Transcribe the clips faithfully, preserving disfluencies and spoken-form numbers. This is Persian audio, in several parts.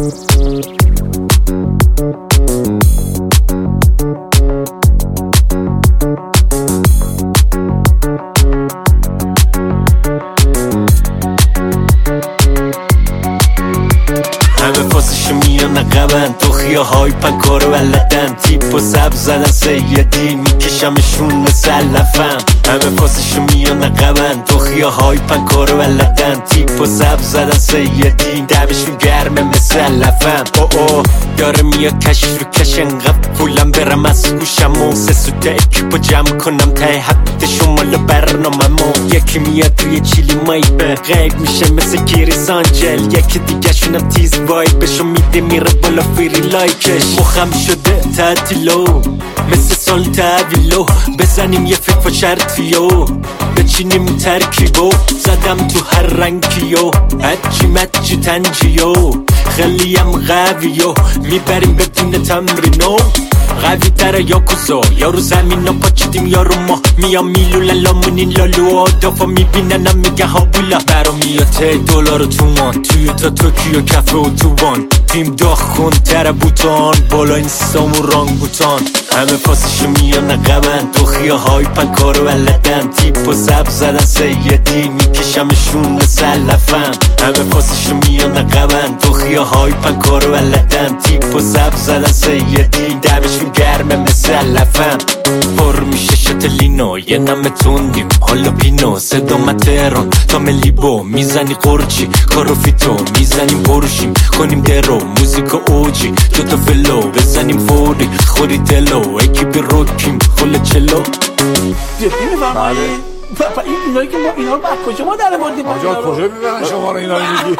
همه فاسشو میان عقبن تو خیاه هایپن کارو بلدن تیپ و سب زدن سیدی میکشمشون مسلفم همه فاسشو میان عقبن تو خیاه هایپن کارو بلدن تیپ و سب زدن سیدی دمشون گرمه مسلفم او او داره میاد کش رو کش انقدر پولم برم از گوشم و سه سوته اکیپو جمع کنم ته هفته شمال برنامه مو یکی میاد توی چیلی مایبه غیب میشه مثل گیری سانجل یکی دیگه شونم تیز وایبشو میده میره بالا فیری لایکش مخم شده تعطیلو مثل سال تحویلو بزنیم یه فکر و شرطیو بچینیم ترکیبو زدم تو هر رنگیو هجی مجی تنجیو خیلی هم قویو میبریم بدون تمرینو قوی تره یا کسا یارو زمین ها پاچیدیم یارو ما میام میلوله لامونین لالو آدافا میبیننم میگه ها بولا برا میاد ته دولار و تومان توی تا توکیو کفه و توبان تیم داخ کن تره بوتان بالا این سامو رانگ بوتان همه پاسشو میان عقبن تو خیاه هایپن کارو بلدن تیپ و سب زدن سیدی میکشمشون مسلفم همه پاسشو میان عقبن تو خیاه هایپن کارو بلدن تیپ و سب زدن سیدی دمشون گرمه مسلفم پر میشه شتلینو یه نمه تندیم حالا پینو صدام تهران تا ملیبو میزنی قرچی کارو فیتو میزنیم بروشیم کنیم درو موزیکا اوجی دوتا فلو بزنیم فوری خوری دلو اکیبی روکیم خل چلو جدی میفرمایی؟ این اینایی که ما اینا رو با کجا ما در بردیم؟ آجا کجا میبرن شما رو اینا رو میگی؟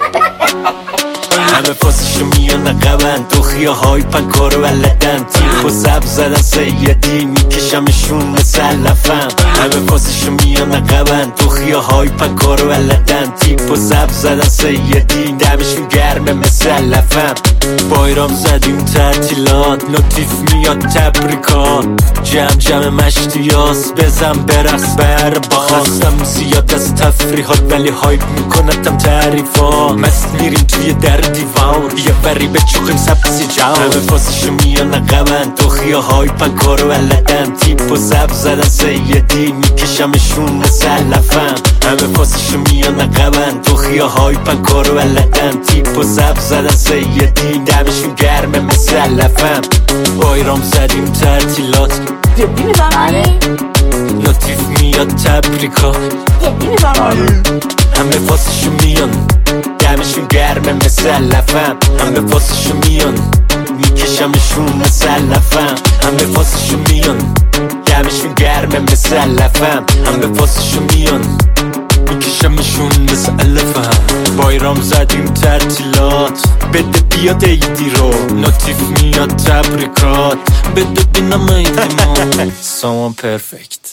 همه فاسشو میان عقبن تو خیاه هایپن کارو بلدن تیپ و سب زدن سیدی میکشمشون مسلفم همه فاسشو میان عقبن تو خیاه هایپن کارو بلدن تیپ و سب زدن سیدی دمشون گرمه مسلفم بایرام زدیم تعطیلات لطیف میاد تبریکات جمع جمع مشتیاس بزن برقص بر باز خستم زیاد از تفریحات ولی هایپ میکنتم تعریفات مست میریم توی در دیوار یه بری به چوخیم سبسی جاو همه فاسشو میان عقبن تو خیاه هایپن کارو بلدن تیپ و سب زدن سیدی میکشمشون مسلفم همه فاسشو میان عقبن تو خیاه هایپن کارو بلدن تیپ و سب زدن سیدی دمشون گرمه مسلفم بایرام زدیم تعطیلات جدی میفرمایی؟ لطیف میاد تبریکات جدی میفرمایی؟ همه فاسشو میان دمشون گرمه مسلفم همه فاسشو میان میکشمشون مسلفم همه فاسشو میان دمشون گرمه مسلفم همه فاسشو میان میکشمشون مسلفم بایرام زدیم تعطیلات بده بیاد ایدی رو لطیف میاد تبریکات بده بینم ایدی ما سامان پرفکت